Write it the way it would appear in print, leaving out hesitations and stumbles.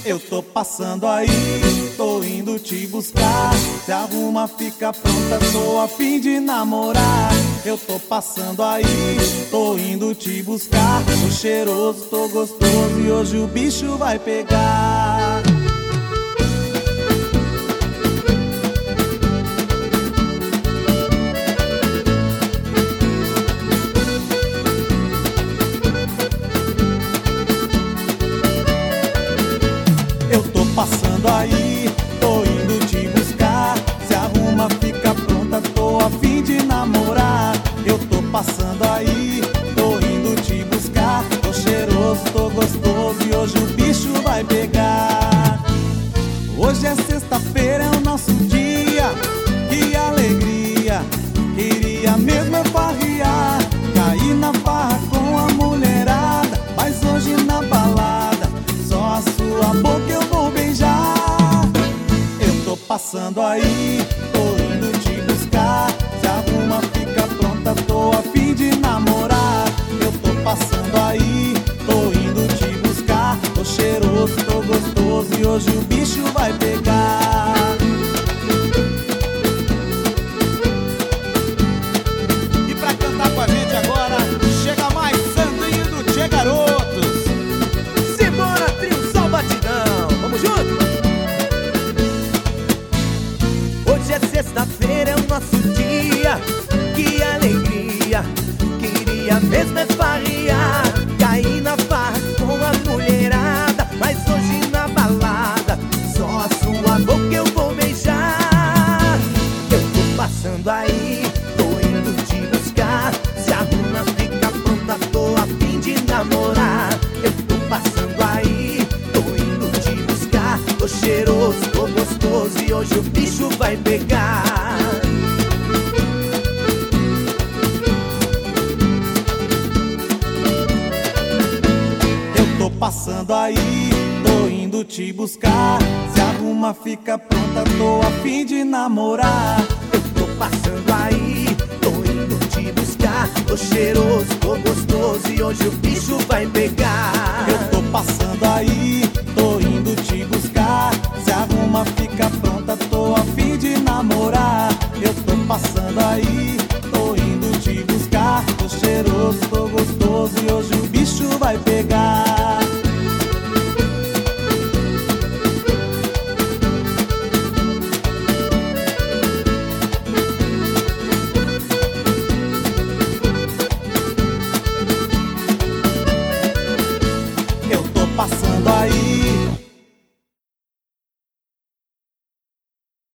Eu tô passando aí, tô indo te buscar. Se arruma, fica pronta, tô a fim de namorar. Eu tô passando aí, tô indo te buscar. Tô cheiroso, tô gostoso e hoje o bicho vai pegar. Eu tô passando aí, tô indo te buscar. Se arruma, fica pronta, tô a fim de namorar. Eu tô passando aí, tô indo te buscar. Tô cheiroso, tô gostoso e hoje o bicho vai pegar. Hoje é sexta-feira, é o nosso dia. Que alegria, queria mesmo é farrear. Cair na farra com a mulherada, mas hoje na balada só a sua boca eu vou beijar. Eu tô passando aí, tô indo te buscar. Se arruma, fica pronta, tô a fim de namorar. Eu tô passando aí, tô indo te buscar. Tô cheiroso, tô gostoso e hoje o bicho vai pegar. E pra cantar com a gente agora, chega mais Sandrinho do Tchê Garotos. Simbora, trio, só batidão, vamos junto? Hoje é sexta-feira, é o nosso dia. Que alegria, queria mesmo é farrear. Cair na farra com a mulherada, mas hoje na balada só a sua boca eu vou beijar. Eu tô passando aí, tô indo te buscar. Se arruma, fica pronta, tô a fim de namorar. Eu tô passando aí, tô indo te buscar. Tô cheiroso, tô gostoso e hoje o bicho vai pegar. Eu tô passando aí, tô indo te buscar. Se arruma, fica pronta, tô a fim de namorar. Eu tô passando aí, tô indo te buscar. Tô cheiroso, tô gostoso e hoje o bicho vai pegar. Eu tô passando